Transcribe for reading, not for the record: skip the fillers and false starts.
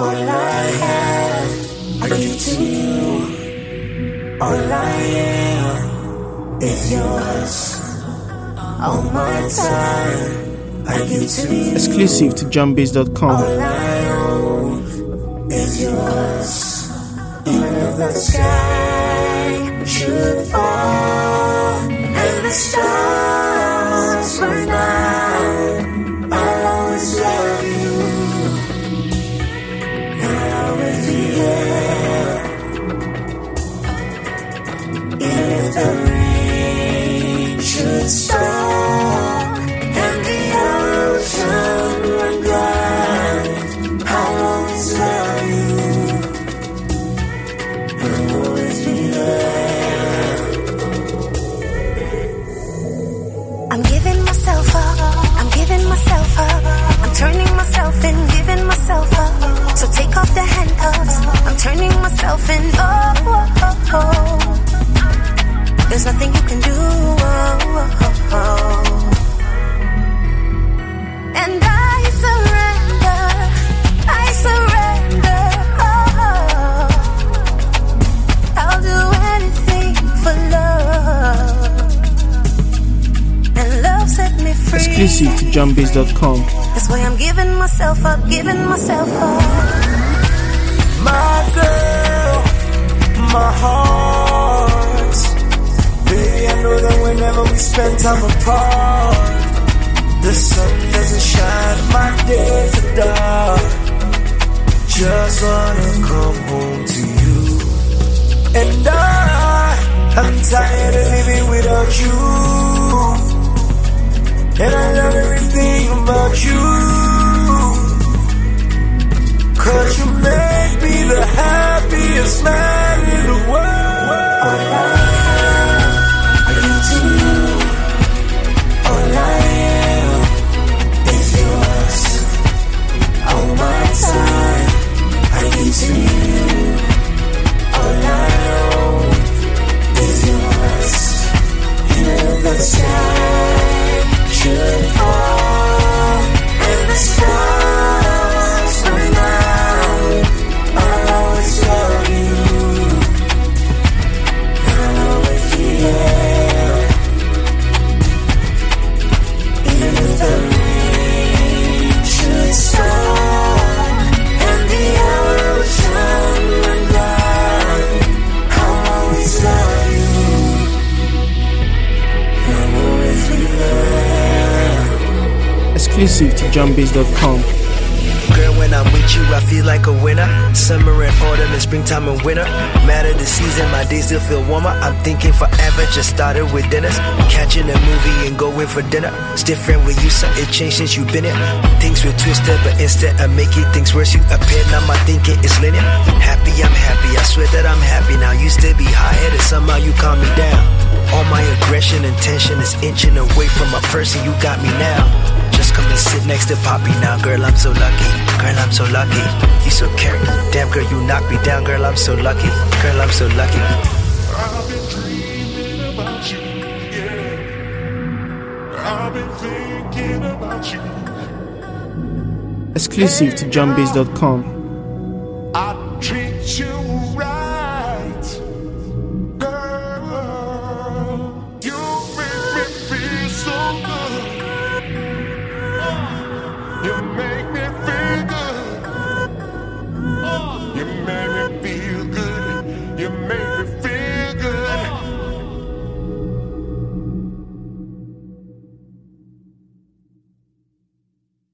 All I have, I give to you. All I am is yours. All my time, I give to you. Exclusive to JohnBase.com. All I own is yours. Even if the sky should fall and the stars burn out, I'll always love you. And I'll always be there. Even if the rain should stop and the ocean run dry, I'll always love you. I'll always be there. I'm giving myself up. I'm giving myself up. I'm turning myself in, giving myself up. So take off the handcuffs. I'm turning myself in. Oh, oh, oh, oh. There's nothing you can do. Oh, oh, oh. And I surrender. I surrender. Oh, I'll do anything for love. And love set me free. Exclusive to JohnBase.com. That's why I'm giving myself up, giving myself up. My girl, my heart. Baby, I know that whenever we spend time apart, the sun doesn't shine, my days are dark. Just wanna come home to you. And I'm tired of living without you. And I love everything about you. 'Cause you make me the happiest man in the world. All I have, I give to you. All I am is yours. All my time, I give to you. All I own is yours. Even if the sky should fall and the stars burn out, I'll always love you. I'll always be there. Even if the rain should stop and the ocean run dry, I'll always love you. I'll always be there. Exclusive to JohnBase.com. Girl, when I'm with you, I feel like a winner. Summer and autumn and springtime and winter. Matter the season, my days still feel warmer. I'm thinking forever, just started with dinners. Catching a movie and going for dinner. It's different with you, so it changed since you've been here. Things were twisted, but instead of making things worse, you appeared. Now my thinking is linear. Happy, I'm happy, I swear that I'm happy. Now used to be high-headed, somehow you calm me down. All my aggression and tension is inching away from my person, you got me now. Just come and sit next to Poppy now, girl, I'm so lucky. Girl, I'm so lucky. You so caring. Damn, girl, you knock me down, girl, I'm so lucky. Girl, I'm so lucky. I've been dreaming about you, yeah. I've been thinking about you. Exclusive to JohnBase.com. I treat you right, girl. You make me feel so good. You make